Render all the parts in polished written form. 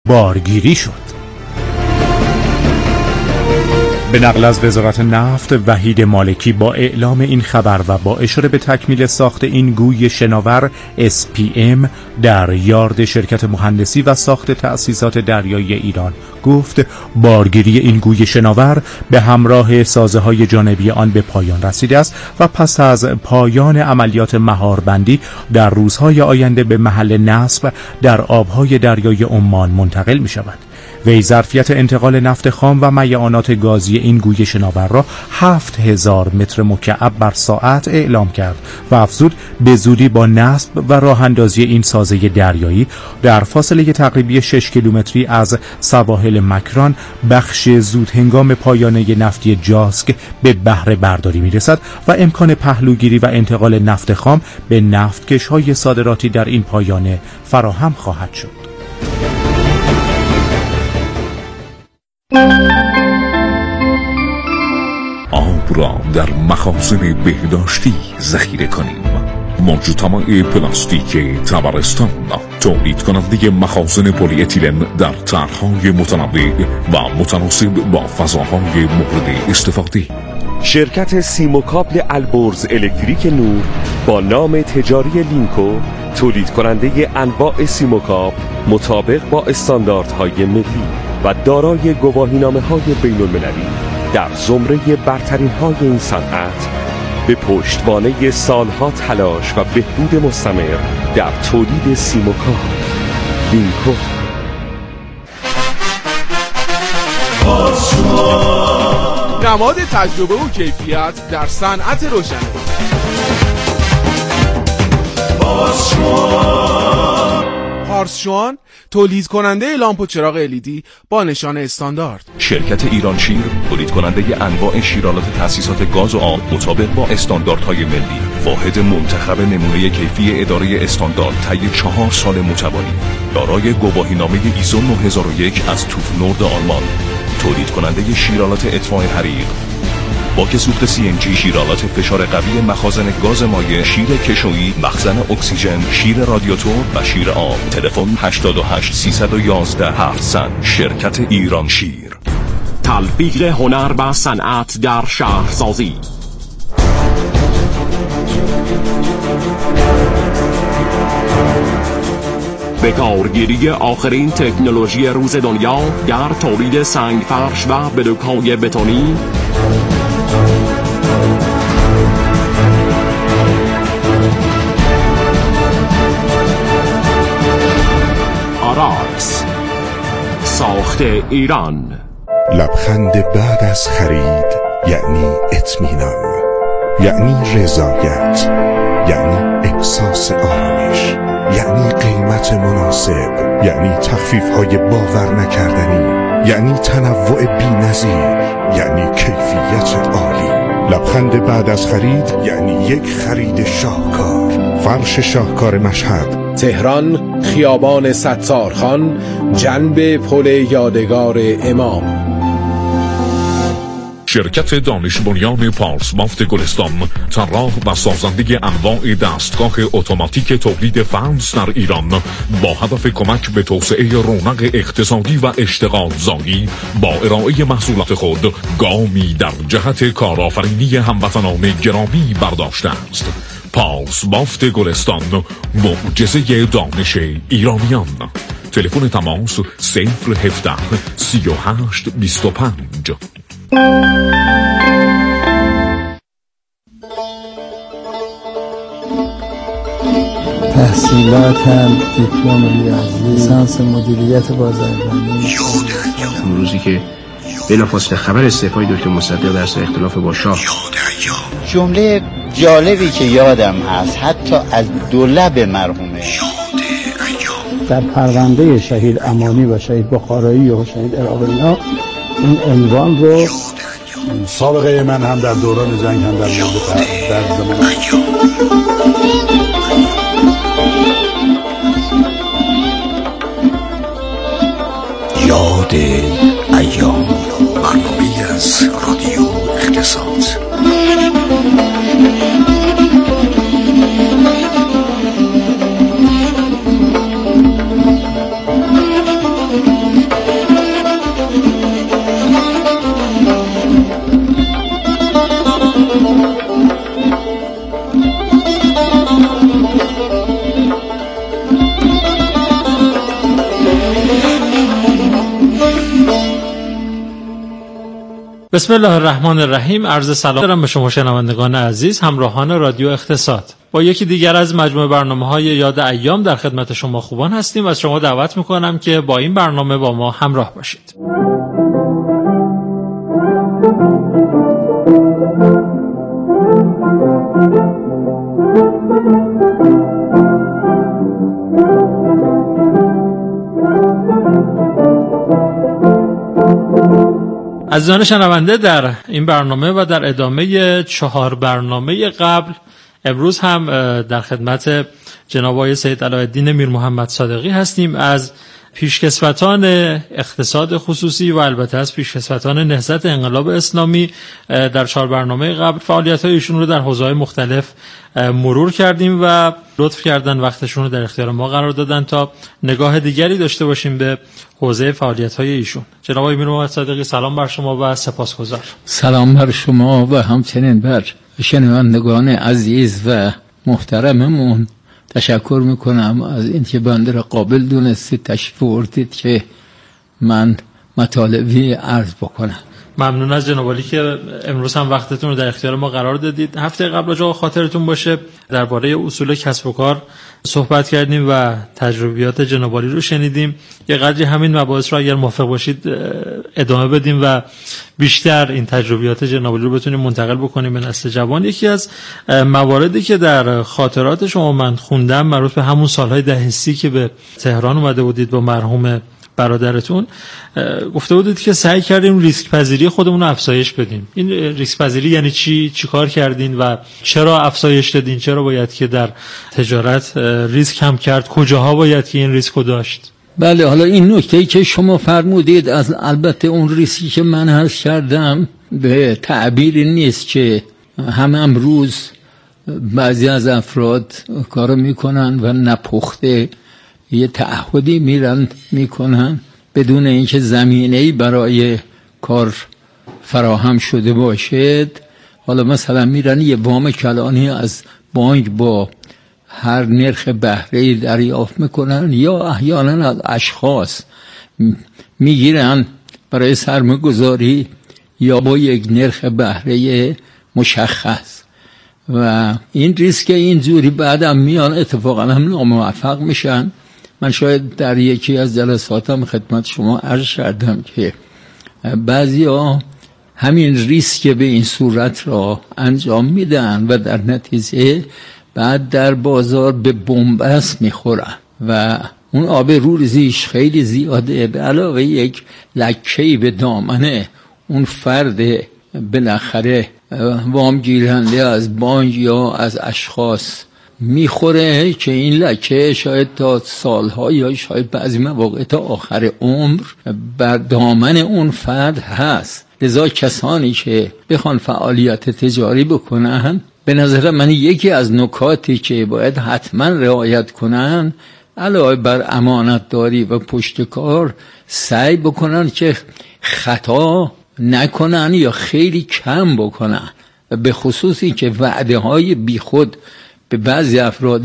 بارگیری شد. به نقل از وزارت نفت، وحید مالکی با اعلام این خبر و با اشاره به تکمیل ساخت این گوی شناور SPM در یارد شرکت مهندسی و ساخت تأسیسات دریایی ایران گفت بارگیری این گوی شناور به همراه سازه‌های جانبی آن به پایان رسیده است و پس از پایان عملیات مهاربندی در روزهای آینده به محل نصب در آبهای دریای عمان منتقل می‌شود. وی ظرفیت انتقال نفت خام و میعانات گازی این گوی شناور را 7000 متر مکعب بر ساعت اعلام کرد و افزود به زودی با نصب و راه اندازی این سازه دریایی در فاصله تقریبی 6 کیلومتری از سواحل مکران بخش زود هنگام پایانه نفتی جاسک به بهره برداری میرسد و امکان پهلوگیری و انتقال نفت خام به نفتکش‌های صادراتی در این پایانه فراهم خواهد شد. آب را در مخازن بهداشتی ذخیره کنیم. مجتمع پلاستیک طبرستان، تولید کننده مخازن پلی اتیلن در طرح‌های متنوع و متناسب با فضاهای مورد استفاده. شرکت سیموکابل البرز الکتریک نور با نام تجاری لینکو، تولید کننده انواع سیموکابل مطابق با استانداردهای ملی و دارای گواهینامه‌های بین‌المللی در زمره برترین‌های این صنعت، به پشتوانه سالها تلاش و بهبود مستمر در تولید سیموکابل لینکو. نماد تجربه و کیفیت در صنعت روشنایی. پارسشوان، تولید کننده لامپ و چراغ LED با نشان استاندارد. شرکت ایران شیر، تولید کننده انواع شیرالات تأسیسات گاز و آب مطابق با استانداردهای ملی. واحد منتخب نمونه کیفی اداره استاندارد طی 4 سال متوالی. دارای گواهینامه ایزو 9001 از توف نورد آلمان. تولید کننده شیرالات اطفاء حریق، باک سوخت CNG، شیرالات فشار قوی مخازن گاز مایع، شیر کشویی، مخزن اکسیژن، شیر رادیاتور و شیر آب. تلفن 88 311 700. شرکت ایران شیر. تلفیق هنر و صنعت در شهرسازی. به کارگیری آخرین تکنولوژی روز دنیا در تولید سنگ فرش و بلوک‌های بتونی، آراکس، ساخت ایران. لبخند بعد از خرید یعنی اطمینان، یعنی رضایت، یعنی احساس آرامش، یعنی قیمت مناسب، یعنی تخفیف‌های باور نکردنی، یعنی تنوع بی‌نظیر، یعنی کیفیت عالی. لبخند بعد از خرید یعنی یک خرید شاهکار. فرش شاهکار مشهد، تهران، خیابان ستارخان، جنب پل یادگار امام. شرکت دانش بنیان پارس بافت گلستان، طراح و سازنده انواع دستگاه اتوماتیک تولید فانوس در ایران، با هدف کمک به توسعه رونق اقتصادی و اشتغال زایی، با ارائه محصولات خود گامی در جهت کارآفرینی هموطنان گرامی برداشته است. پارس بافت گلستان، معجزه دانش ایرانیان. تلفن تماس 017 38 25. تحصیلاتم دیپلم ریاضی، لیسانس مدیریت بازرگانی. اون روزی که بلافاصله خبر استعفای دکتر مصدق در سر اختلاف با شاه، جمله جالبی که یادم هست حتی از دو لب مرحومه، در پرونده شهید امانی و شهید بخارایی و شهید عراقی‌ها این عنوان رو، سابقه من هم در دوران جنگ هم در زمان یاد ایام، برنامه‌ای از رادیو اقتصاد. بسم الله الرحمن الرحیم. عرض سلام دارم به شما شنوندگان عزیز، همراهان رادیو اقتصاد. با یکی دیگر از مجموعه برنامه‌های یاد ایام در خدمت شما خوبان هستیم و از شما دعوت می‌کنم که با این برنامه با ما همراه باشید. عزیزان شنونده، در این برنامه و در ادامه 4 برنامه قبل امروز هم در خدمت جناب آقای سید علاءالدین میر محمد صادقی هستیم از پیشکسوتان اقتصاد خصوصی و البته از پیشکسوتان نهضت انقلاب اسلامی. در 4 برنامه قبل فعالیت‌های ایشون رو در حوزه‌های مختلف مرور کردیم و لطف کردن وقتشون رو در اختیار ما قرار دادن تا نگاه دیگری داشته باشیم به حوزه فعالیت‌های ایشون. جناب آقای میر محمد صادقی، سلام بر شما و سپاسگزار. سلام بر شما و همچنین بر شنوندگان عزیز و محترممون. تشکر میکنم از اینکه بنده را قابل دونستید تشریف آوردید که من مطالبی عرض بکنم. ممنون از جناب عالی که امروز هم وقتتون رو در اختیار ما قرار دادید. هفته قبل جا خاطرتون باشه درباره اصول کسب و کار صحبت کردیم و تجربیات جناب عالی رو شنیدیم. یه قدری همین مباحث رو اگر موافق باشید ادامه بدیم و بیشتر این تجربیات جناب عالی رو بتونیم منتقل بکنیم به نسل جوان. یکی از مواردی که در خاطرات شما من خوندم مربوط به همون سالهای دهه‌سی که به تهران اومده بودید با مرحوم برادرتون، گفته بودید که سعی کردیم ریسک پذیری خودمون رو افزایش بدیم. این ریسک پذیری یعنی چی کار کردین و چرا افزایش دادین؟ چرا باید که در تجارت ریسک هم کرد؟ کجاها باید که این ریسک رو داشت؟ بله، حالا این نکته‌ای که شما فرمودید از البته اون ریسکی که من عرض کردم به تعبیری نیست که هم امروز بعضی از افراد کارو میکنن و نپخته یه تعهدی میکنن بدون اینکه زمینه‌ای برای کار فراهم شده باشد. حالا مثلا میرن یه وام کلانی از بانک با هر نرخ بهره‌ای دریافت میکنن یا احیانا از اشخاص میگیرن برای سرمایه‌گذاری یا با یک نرخ بهره مشخص و این ریسک اینجوری بعدم میان اتفاقا هم ناموفق میشن. من شاید در یکی از جلساتم خدمت شما عرض کردم که بعضیا همین ریسک به این صورت را انجام میدن و در نتیجه بعد در بازار به بنبست میخورن و اون آب روریزیش خیلی زیاده، به علاوه یک لکه‌ای به دامنه اون فرد بالاخره وام گیرنده از بانک یا از اشخاص میخوره که این لکه شاید تا سالها یا شاید بعضی مواقع تا آخر عمر بر دامن اون فرد هست. لذا کسانی که بخوان فعالیت تجاری بکنن، به نظر من یکی از نکاتی که باید حتما رعایت کنن علاوه بر امانت داری و پشتکار، سعی بکنن که خطا نکنن یا خیلی کم بکنن، به خصوصی که وعده های بی خود به بعضی افراد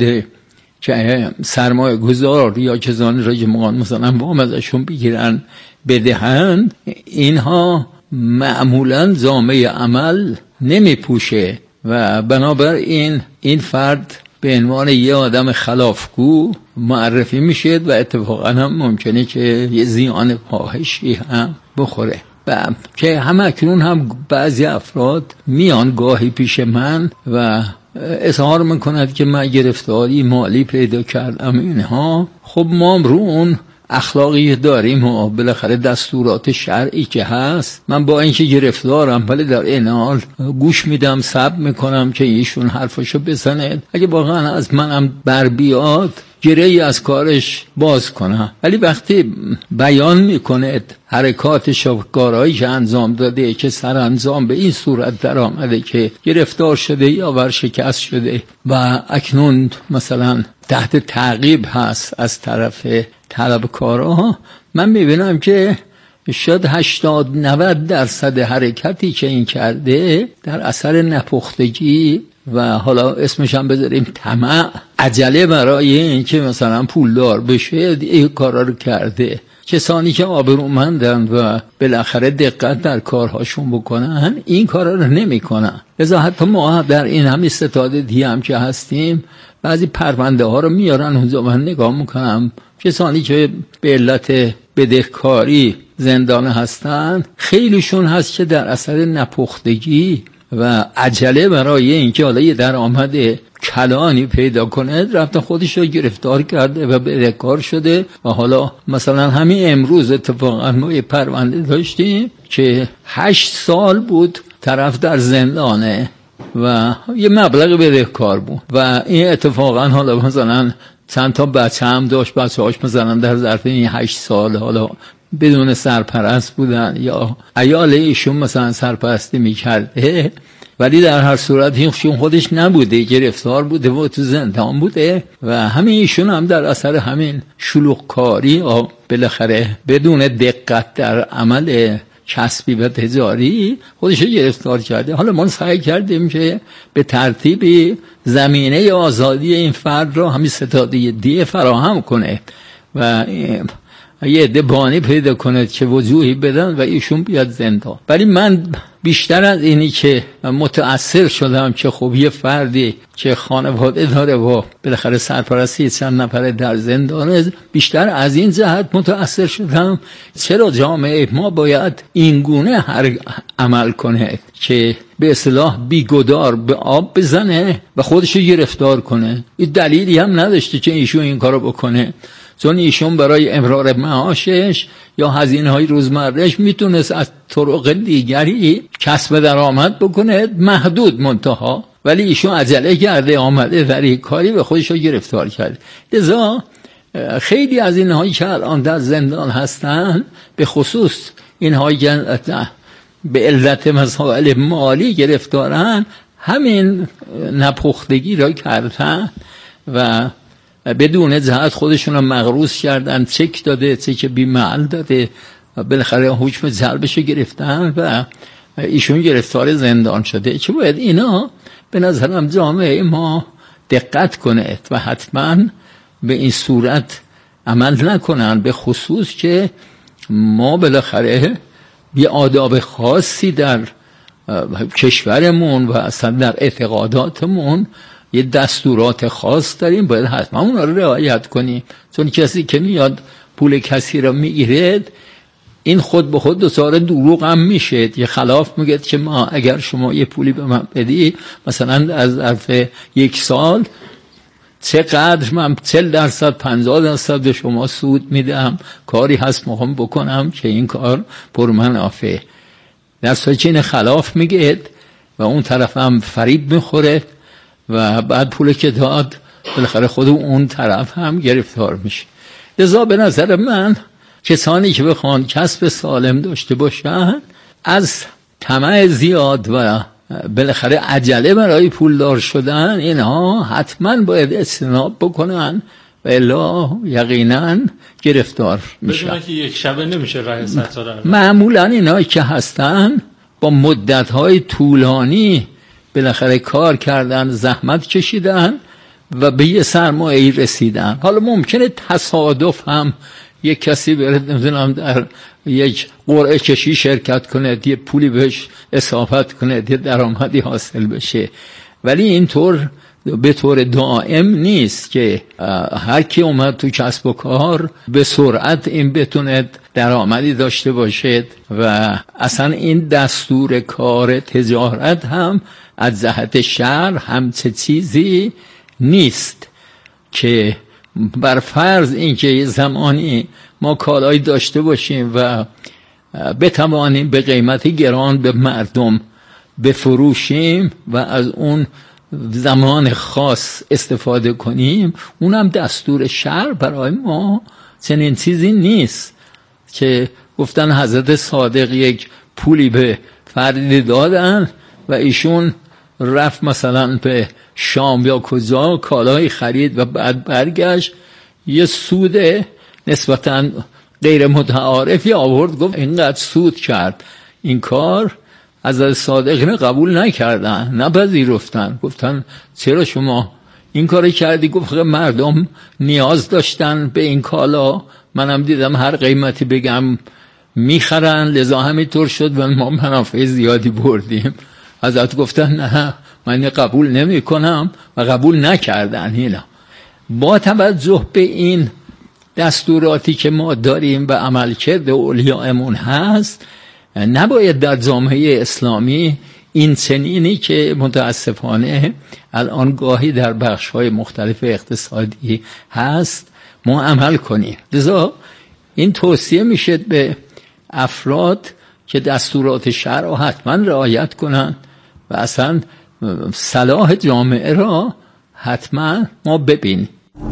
که سرمایه گذار یا کسانی را که مثلا وام ازشون بگیرن بدهن، اینها معمولا جامعه عمل نمی پوشه و بنابراین این فرد به عنوان یه آدم خلافگو معرفی میشه و اتفاقا هم ممکنه که یه زیان فاحشی هم بخوره. که همکنون هم بعضی افراد میان گاهی پیش من و اظهار میکند که من گرفتاری مالی پیدا کردم. اینها خب ما رو اون اخلاقی داریم و بالاخره دستورات شرعی که هست، من با اینکه گرفتارم ولی در این حال گوش میدم، صبر میکنم که ایشون حرفشو بزنه، اگه واقعا از منم بر بیاد گره‌ای از کارش باز کنه. ولی وقتی بیان میکنه حرکاتش و کارهایی که انجام داده که سرانجام به این صورت در آمده که گرفتار شده یا ورشکست شده و اکنون مثلا تحت تعقیب هست از طرف طلبکارها، من میبینم که شاید 80-90% حرکتی که این کرده در اثر نپختگی و حالا اسمش هم بذاریم طمع، عجله برای این که مثلا پولدار بشه این کارا رو کرده. کسانی که آبرومندن و بالاخره دقت در کارهاشون بکنن این کارا رو نمیکنن. لذا حتی ما در این همین ستاد دیگه هم که هستیم بعضی پرونده ها رو میارن اونجا، من نگاه میکنم کسانی که به علت بدهکاری زندان هستن خیلیشون هست که در اثر نپختگی و عجله برای اینکه حالا یه درآمد کلانی پیدا کنه رفته خودش رو گرفتار کرده و بدهکار شده. و حالا مثلا همین امروز اتفاقا ما یه پرونده داشتیم که 8 سال بود طرف در زندانه و یه مبلغ بدهکار بود و این اتفاقا حالا مثلا چند تا بچه هم داشت، بچه‌هاش مثلا در ظرف این 8 سال حالا بدون سرپرست بودن یا عیال ایشون مثلا سرپرستی میکرده، ولی در هر صورت ایشون خودش نبوده، گرفتار بوده و تو زندان بوده و همین ایشون هم در اثر همین شلوغکاری و بالاخره بدون دقت در عمل کسبی و تجاری خودش رو گرفتار کرده. حالا ما سعی کردیم که به ترتیبی زمینه آزادی این فرد رو همین ستاده دیه فراهم کنه و یه عده بانی پیدا کنه که وجوهی بدن و ایشون بیاد زندان. ولی من بیشتر از اینی که متأثر شدم که خب یه فردی که خانواده داره و بالاخره سرپرستی چند نفره در زندانه، بیشتر از این جهت متأثر شدم چرا جامعه ما باید این گونه عمل کنه که به اصطلاح بیگدار به آب بزنه و خودشو گرفتار کنه. این دلیلی هم نداشته که ایشون این کارو بکنه، چون ایشون برای امرار معاشش یا هزینه‌های روزمرهش میتونست از طرق دیگری کسب درآمد بکنه محدود منتها، ولی ایشون عجله کرده آمده در این کاری و خودش رو گرفتار کرده. لذا خیلی از اینهایی که الان در زندان هستن به خصوص اینهایی که به علت مسائل مالی گرفتارن همین نپختگی را کردن و بدون جهت خودشون رو مغروض کردن، چک داده، چک بی‌محل داده و بالاخره حکم جلبش گرفتن و ایشون گرفتار زندان شده. چه باید اینا به نظرم جامعه ما دقت کنه و حتما به این صورت عمل نکنن، به خصوص که ما بالاخره یه آداب خاصی در کشورمون و اصلا در اعتقاداتمون یه دستورات خاص داریم، باید حتما اونا رو رعایت کنیم. چون کسی که میاد پول کسی رو میگیره این خود به خود دچار دروغ هم میشه، یه خلاف میگه که ما اگر شما یه پولی به من بدی مثلا از ظرف 1 سال چقدر من 40% 50% به شما سود میدم، کاری هست میخوام بکنم که این کار پرمنافع، در صورتی این خلاف میگه و اون طرف هم فریب میخوره و بعد پول که داد بالاخره خود اون طرف هم گرفتار میشه. لذا به نظر من کسانی که بخوان کسب سالم داشته باشن از طمع زیاد و بالاخره عجله برای پولدار شدن اینها حتما باید اجتناب بکنن و الا یقینا گرفتار میشن. بدون که یک شبه نمیشه راه ستاره. معمولا اینا که هستن با مدت‌های طولانی بالاخره کار کردن، زحمت کشیدن و به یه سرمایه‌ای رسیدن. حالا ممکنه تصادف هم یک کسی بره نمیدونم در یک قرعه کشی شرکت کنه، یه پولی بهش اضافه کنه، یه درآمدی حاصل بشه، ولی اینطور به طور دائم نیست که هر کی اومد تو کسب و کار به سرعت این بتونه درآمدی داشته باشه و اصلا این دستور کار تجارت هم از جهت شرع همچه چیزی نیست که بر فرض اینکه یه زمانی ما کالایی داشته باشیم و بتوانیم به قیمت گران به مردم بفروشیم و از اون زمان خاص استفاده کنیم، اونم دستور شرع برای ما چنین چیزی نیست که گفتن حضرت صادق یک پولی به فردی دادن و ایشون رفت مثلا به شام یا کجا کالای خرید و بعد برگشت یه سود نسبتاً غیر متعارفی آورد، گفت اینقدر سود کرد. این کار از صادق قبول نکردن، نپذیرفتن، گفتن چرا شما این کارو کردی؟ گفت مردم نیاز داشتن به این کالا، منم دیدم هر قیمتی بگم میخرن، لذا همینطور شد و ما منافع زیادی بردیم. ازت گفتن نه من قبول نمی کنم و قبول نکردن. اینا با توجه به این دستوراتی که ما داریم و عملکرد اولیاءمون هست، نباید در جامعه اسلامی این سنینی که متاسفانه الان گاهی در بخش‌های مختلف اقتصادی هست ما عمل کنیم. لذا این توصیه میشه به افراد که دستورات شرع حتما رعایت کنند و اصلا صلاح جامعه را حتما ما ببینیم.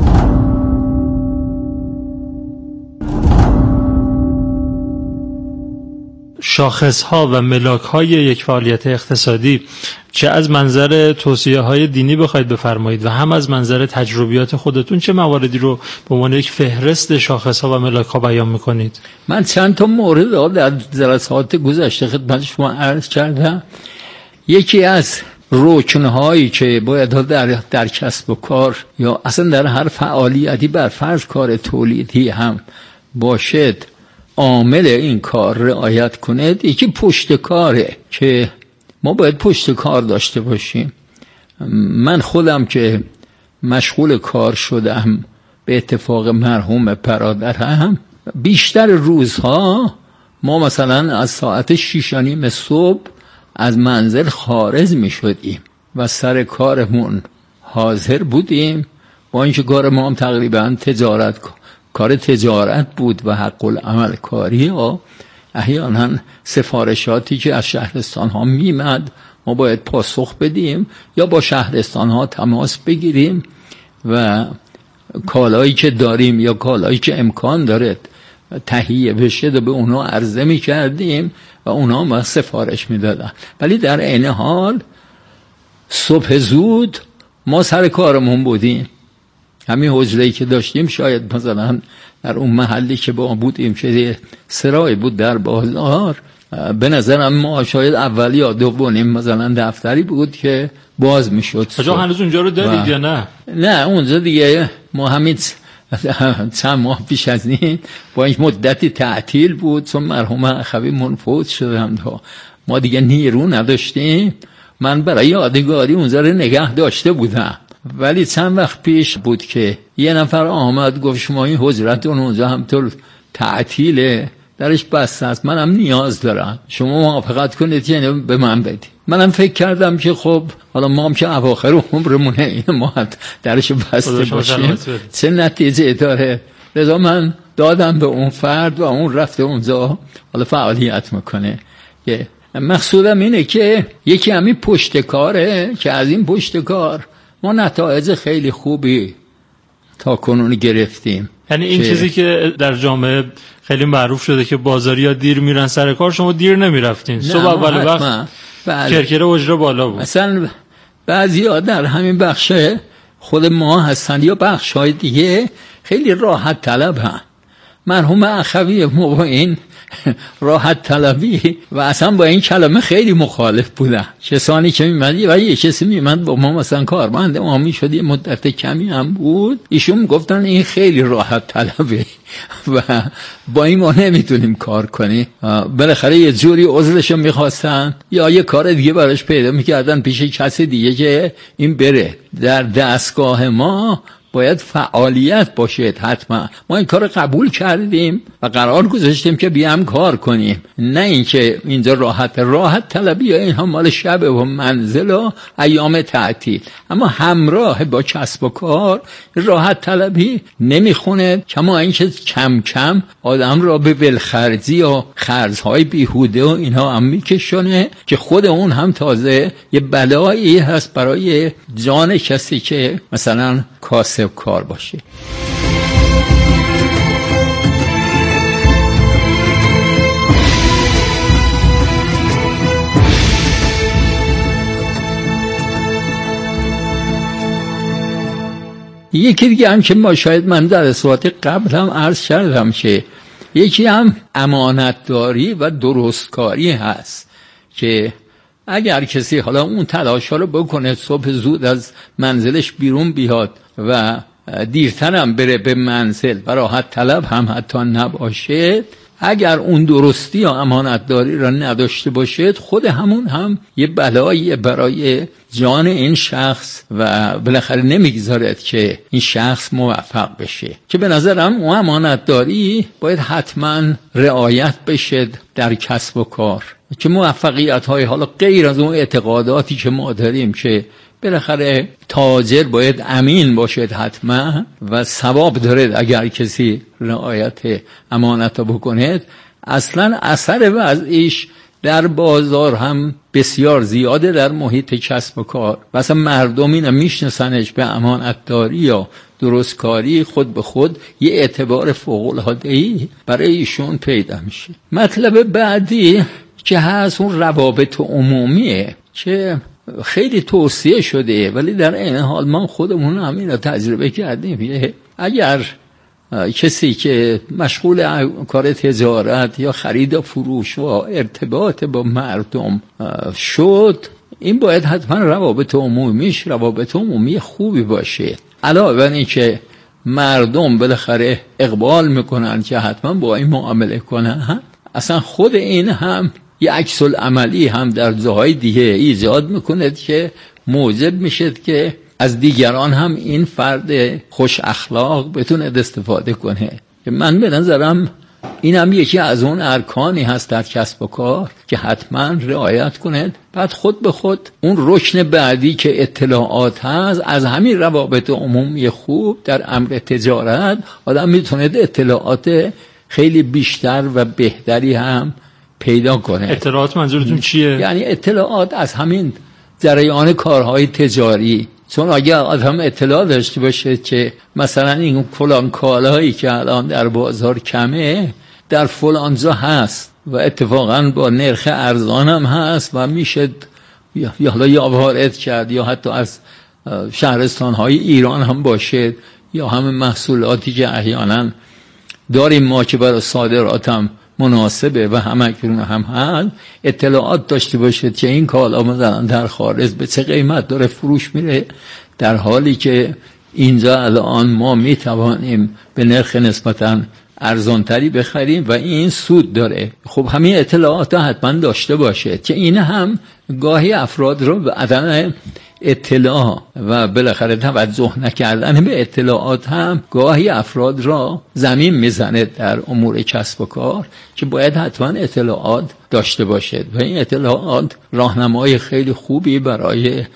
شاخص‌ها و ملاک‌های یک فعالیت اقتصادی چه از منظر توصیه‌های دینی بخواید بفرمایید و هم از منظر تجربیات خودتون چه مواردی رو به عنوان یک فهرست شاخص‌ها و ملاک‌ها بیان می‌کنید؟ من چند تا مورد در جلسات گذشته خدمت شما عرض کردم. یکی از رکن‌هایی که باید در کسب و کار یا اصلا در هر فعالیتی بر فرض کار تولیدی هم باشد عامل این کار رعایت کنید، یکی پشت کاره که ما باید پشت کار داشته باشیم. من خودم که مشغول کار شدم به اتفاق مرحوم برادرم، بیشتر روزها ما مثلا از ساعت 6:30 صبح از منزل خارج می شدیم و سر کارمون حاضر بودیم، با اینکه کار ما هم تقریبا کار تجارت بود و حق العمل کاری و احیانا سفارشاتی که از شهرستان ها میمد ما باید پاسخ بدیم یا با شهرستان ها تماس بگیریم و کالایی که داریم یا کالایی که امکان داره تهیه بشه و به اونا عرضه می کردیم و اونا ما سفارش می دادن. ولی در عین حال صبح زود ما سر کارمون بودیم. همین حجره‌ای که داشتیم شاید مثلا در اون محلی که با بودیم که سرای بود در بازار، به نظرم ما شاید اولی یا دومیم مثلا دفتری بود که باز میشد. شما هنوز اونجا رو دارید یا نه؟ نه اونجا دیگه ما همین چند ماه پیش از این با این مدتی تعطیل بود چون مرحوم اخوی منفوت شدن، ما دیگه نیرو نداشتیم. من برای یادگاری اونجا رو نگه داشته بودم، ولی چند وقت پیش بود که یه نفر آمد گفت شما این حجرتون اونجا همطور تعطیله، درش بسته است، منم نیاز دارم، شما موافقت کنید یعنی به من بدید. منم فکر کردم که خب حالا ما هم که اواخر عمرمونه ما درش بسته باشیم چه نتیجه داره. لذا من دادم به اون فرد و اون رفته اونجا حالا فعالیت میکنه. مقصودم اینه که یکی همین پشت کاره که از این پشت کار ما نتایج خیلی خوبی تا کنون گرفتیم. یعنی این چیزی که در جامعه خیلی معروف شده که بازاریا دیر میرن سر کار، شما دیر نمیرفتین، صبح اول وقت کرکره اجره بالا بود. مثلا بعضیا در همین بخش خود ما هستن یا بخش‌های دیگه خیلی راحت طلبن. مرحوم اخوی ما با این راحت طلبی و اصلا با این کلمه خیلی مخالف بودن. کسانی که میمدی و یه کسی میمد با ما مثلا کارمند ما میشد، یه مدت کمی هم بود، ایشون گفتن این خیلی راحت طلبه و با این ما نمیتونیم کار کنیم. بالاخره یه جوری عذرشو میخواستن یا یه کار دیگه براش پیدا میکردن پیش کسی دیگه که این بره. در دستگاه ما باید فعالیت باشه حتما. ما این کار قبول کردیم و قرار گذاشتیم که بیام کار کنیم، نه اینکه اینجا راحت طلبی یا اینها مال شب و منزل و ایام تعطیل. اما همراه با کسب و کار راحت طلبی نمیخونه، کما اینکه کم کم آدم را به ولخرجی و خرجهای بیهوده و اینها هم میکشونه که خود اون هم تازه یه بلایی هست برای جان کسی که مثلا کاسب کار باشه. یکی دیگه هم که ما شاید من در اصلاحات قبل هم عرض کردم که یکی هم امانتداری و درستکاری هست که اگر کسی حالا اون تلاش ها رو بکنه صبح زود از منزلش بیرون بیاد و دیرتر هم بره به منزل و راحت طلب هم حتی نباشه، اگر اون درستی یا امانتداری را نداشته باشد، خود همون هم یه بلایی برای جان این شخص و بالاخره نمیگذارد که این شخص موفق بشه. که به نظرم اون امانتداری باید حتما رعایت بشه در کسب و کار، که موفقیت های حالا غیر از اون اعتقاداتی که ما داریم که بالاخره تاجر باید امین باشد حتما و ثواب دارد اگر کسی رعایت امانت بکند، اصلا اثر وضعیش در بازار هم بسیار زیاده در محیط کسب و کار. مثلا مردم اینا میشناسنش به امانتداری یا درستکاری، خود به خود یه اعتبار فوق‌العاده‌ای برای ایشون پیدا میشه. مطلب بعدی که هست اون روابط عمومیه که خیلی توصیه شده، ولی در این حال ما خودمون هم این رو تجربه کردیم. اگر کسی که مشغول کار تجارت یا خرید و فروش و ارتباط با مردم شد، این باید حتما روابط عمومیش روابط عمومی خوبی باشه. علاوه بر این که مردم بالاخره اقبال میکنن که حتما با این معامله کنن، اصلا خود این هم یه عکس العملی هم در جاهای دیگه ایجاد میکنه که موجب میشه که از دیگران هم این فرد خوش اخلاق بتونه استفاده کنه. من به نظرم این هم یکی از اون ارکانی هست در کسب و کار که حتما رعایت کنه. بعد خود به خود اون رکن بعدی که اطلاعات هست، از همین روابط عمومی خوب در امر تجارت آدم میتونه اطلاعات خیلی بیشتر و بهتری هم پیدا کنه. اطلاعات منظورتون چیه؟ یعنی اطلاعات از همین جریان کارهای تجاری. چون اگه آدم اطلاع داشته باشه که مثلا این فلان کالایی که الان در بازار کمه در فلان جا هست و اتفاقا با نرخ ارزان هم هست و میشه یا وارد کرد یا حتی از شهرستان‌های ایران هم باشه یا همه محصولاتی که احیانا داریم ما که برای صادرات هم مناسبه و همکنون هم هست، اطلاعات داشته باشید که این کالا مثلا در خارج به چه قیمت داره فروش میره، در حالی که اینجا الان ما میتوانیم به نرخ نسبتاً ارزانتری بخریم و این سود داره. خب همین اطلاعات حتما داشته باشید که این هم گاهی افراد رو به عدم اطلاع و بالاخره توجه نکردن به اطلاعات هم گاهی افراد را زمین میزنه در امور کسب و کار، که باید حتما اطلاعات داشته باشد و این اطلاعات راهنمای خیلی خوبی برای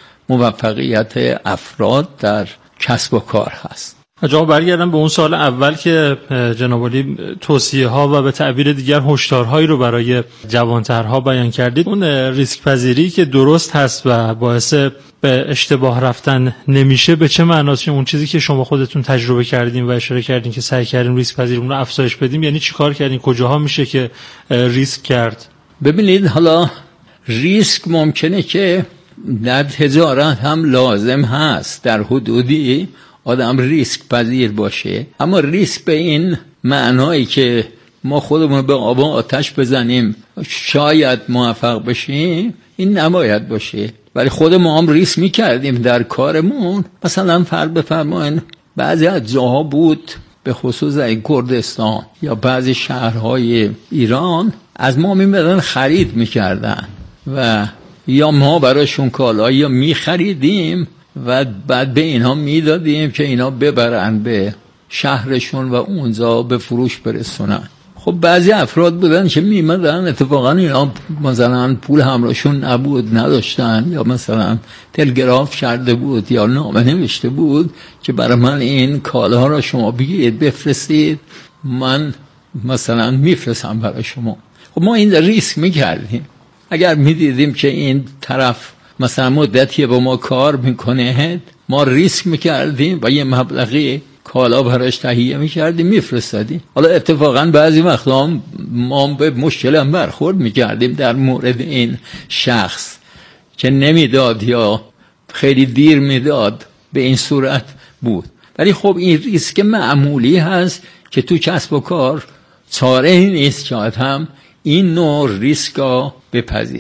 موفقیت افراد در کسب و کار هست. جا برگردم به اون سال اول که جناب عالی توصیه ها و به تعبیر دیگر هشدارهایی رو برای جوانترها بیان کردید. اون ریسک پذیری که درست هست و باعث به اشتباه رفتن نمیشه به چه معناست؟ اون چیزی که شما خودتون تجربه کردین و اشاره کردین که سعی کردین ریسک پذیریمون رو افزایش بدیم، یعنی چی کار کردین؟ کجاها میشه که ریسک کرد؟ ببینید، حالا ریسک ممکنه که در تجارت هم لازم هست در حدودی آدم ریسک پذیر باشه، اما ریسک به این معنایی که ما خودمون به آب و آتش بزنیم شاید موفق بشیم این نباید باشه. ولی خود ما هم ریسک میکردیم در کارمون. مثلا فرض بفرمایید بعضی از جاها بود به خصوص این کردستان یا بعضی شهرهای ایران از ما میمدن خرید میکردن و یا ما براشون کالایی میخریدیم و بعد به اینها میدادیم که اینا ببرن به شهرشون و اونجا به فروش برسونن. خب بعضی افراد بودن که میمدن اتفاقا اینا مثلا پول همراهشون نبود، نداشتن، یا مثلا تلگراف کرده بود یا نامه نوشته بود که برای من این کالا را شما بگید بفرستید، من مثلا میفرستم برای شما. خب ما این ریسک میکردیم. اگر میدیدیم که این طرف مثلا مدتی با ما کار میکنه، ما ریسک میکردیم و یه مبلغی کالا براش تهیه میکردیم میفرستادیم. حالا اتفاقا بعضی وقتا ما به مشکل هم برخورد میکردیم در مورد این شخص که نمیداد یا خیلی دیر میداد، به این صورت بود. ولی خب این ریسک معمولی هست که تو کسب و کار چاره نیست که هم این نوع ریسکا بپذیره.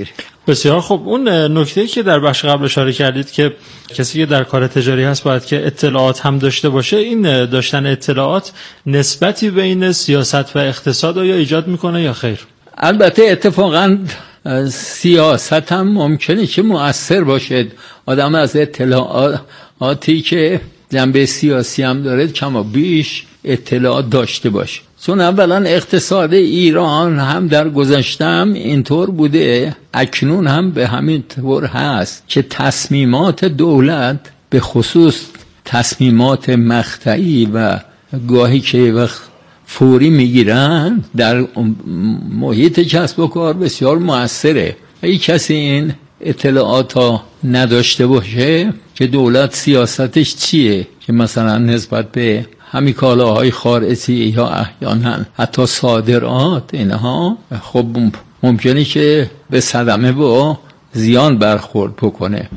بسیار خوب. اون نکته‌ای که در بخش قبل اشاره کردید که کسی که در کار تجاری هست باید که اطلاعات هم داشته باشه، این داشتن اطلاعات نسبتی بین سیاست و اقتصاد آیا ایجاد میکنه یا خیر؟ البته اتفاقاً سیاست هم ممکنه که مؤثر باشه. آدم از اطلاعاتی که جنبه سیاسی هم داره کم و بیش اطلاعات داشته باشه. چون اولا اقتصاد ایران هم در گذشتم اینطور بوده، اکنون هم به همین طور هست که تصمیمات دولت به خصوص تصمیمات مقطعی و گاهی که وقت فوری میگیرن در محیط کسب و کار بسیار مؤثره. اگه کسی این اطلاعات ها نداشته باشه که دولت سیاستش چیه، که مثلا نسبت به همین کالاهای خارجی یا احیانا حتی صادرات اینها، خب ممکنه که به صدمه با زیان برخورد بکنه.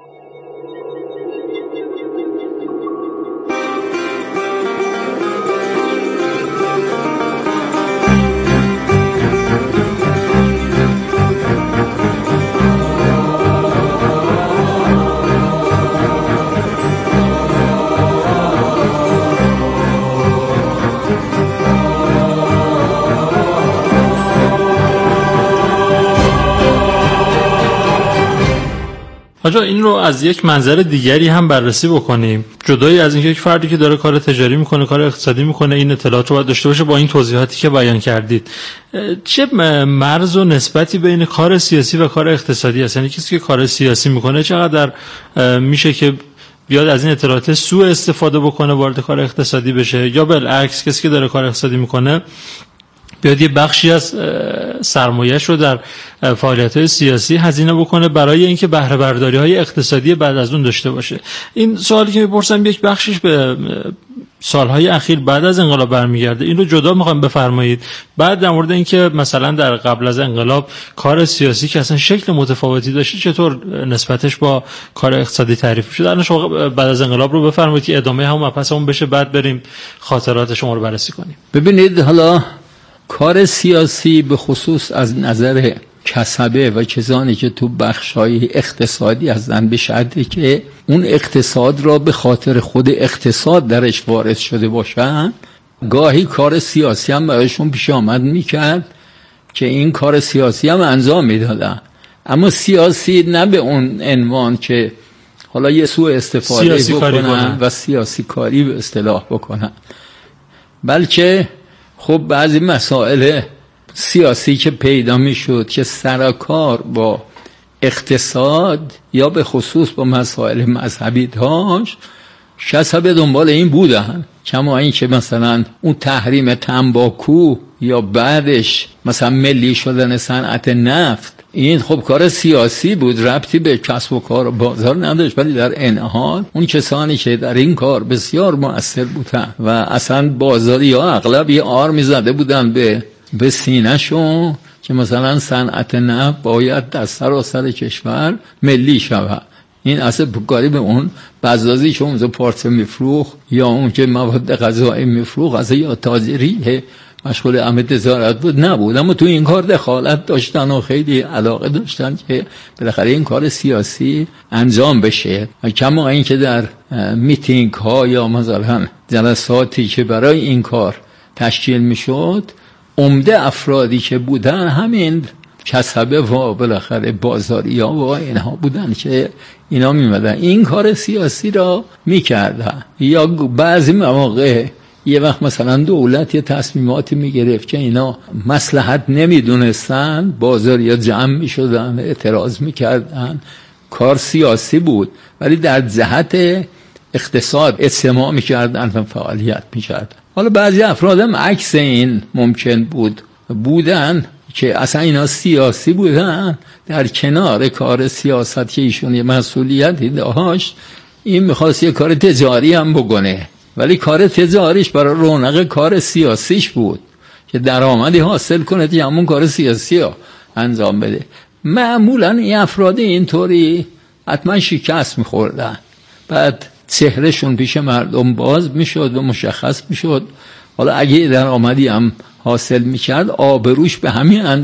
آجا این رو از یک منظر دیگری هم بررسی بکنیم، جدایی از اینکه یک فردی که داره کار تجاری میکنه، کار اقتصادی میکنه، این اطلاعات رو باید داشته باشه. با این توضیحاتی که بیان کردید، چه مرز و نسبتی بین کار سیاسی و کار اقتصادی هست؟ یعنی کسی که کار سیاسی میکنه چقدر میشه که بیاد از این اطلاعات سوء استفاده بکنه وارد کار اقتصادی بشه، یا بالعکس کسی که داره کار اقتصادی میکنه بیاد یه بخشی از سرمایه‌اش رو در فعالیت‌های سیاسی هزینه بکنه برای اینکه بهره برداری‌های اقتصادی بعد از اون داشته باشه؟ این سوالی که می‌پرسم یک بخشش به سالهای اخیر بعد از انقلاب برمیگرده. این رو جدا می‌خوام بفرمایید. بعد در مورد اینکه مثلا در قبل از انقلاب کار سیاسی که اصلا شکل متفاوتی داشته چطور نسبتش با کار اقتصادی تعریف شده، الان شما بعد از انقلاب رو بفرمایید که ادامه هم مبحث اون بشه، بعد بریم خاطرات شما رو بررسی کنیم. ببینید، حالا کار سیاسی به خصوص از نظر کسبه و کسانی که تو بخش‌های اقتصادی هستن، به شرطی که اون اقتصاد را به خاطر خود اقتصاد درش وارد شده باشن، گاهی کار سیاسی هم برایشون پیش آمد میکرد که این کار سیاسی هم انجام میدادن، اما سیاسی نه به اون عنوان که حالا یه سوء استفاده بکنن و سیاسی کاری به اصطلاح بکنن، بلکه خب بعضی مسائل سیاسی که پیدا می شد که سرکار با اقتصاد یا به خصوص با مسائل مذهبی داشت، کسب دنبال این بودن. کما این که مثلا اون تحریم تنباکو یا بعدش مثلا ملی شدن صنعت نفت، این خب کار سیاسی بود، ربطی به کسب و کار و بازار نداشت، ولی در این حال اون کسانی که در این کار بسیار مؤثر بودن و اصلا بازاری ها اغلب یه آرمی زده بودن به سینه شون که مثلا صنعت نفت باید در سراسر کشور ملی شود. این اصلا کاری به اون بزازی که اونجا پارچه میفروخت یا اون که مواد غذایی میفروخت اصلا یا تاجری مشغول عمل تجارت بود نبود، اما تو این کار دخالت داشتن و خیلی علاقه داشتن که بالاخره این کار سیاسی انجام بشه. کما این که در میتینگ ها یا مثلا جلساتی که برای این کار تشکیل میشد، عمده افرادی که بودن همین کسبه و بالاخره بازاری ها و اینها بودن که اینا میمدن این کار سیاسی را میکردن. یا بعضی مواقع یه وقت مثلا دولت یه تصمیماتی میگرفت که اینا مصلحت نمیدونستن، بازاریا جمع میشدن اعتراض میکردن، کار سیاسی بود ولی در جهت اقتصاد اجتماع میکردن و فعالیت میکردن. حالا بعضی افراد هم عکس این ممکن بودن که اصلا اینا سیاسی بودن، در کنار کار سیاست که ایشون یه مسئولیتی داشت، این میخواست یه کار تجاری هم بکنه، ولی کار تجاریش برای رونق کار سیاسیش بود که درآمدی حاصل کنه که همون کار سیاسی ها انجام بده. معمولا این افراد اینطوری حتما شکست میخوردن، بعد چهرهشون پیش مردم باز میشد و مشخص میشد. حالا اگه درآمدی هم حاصل میکرد، آبروش به همین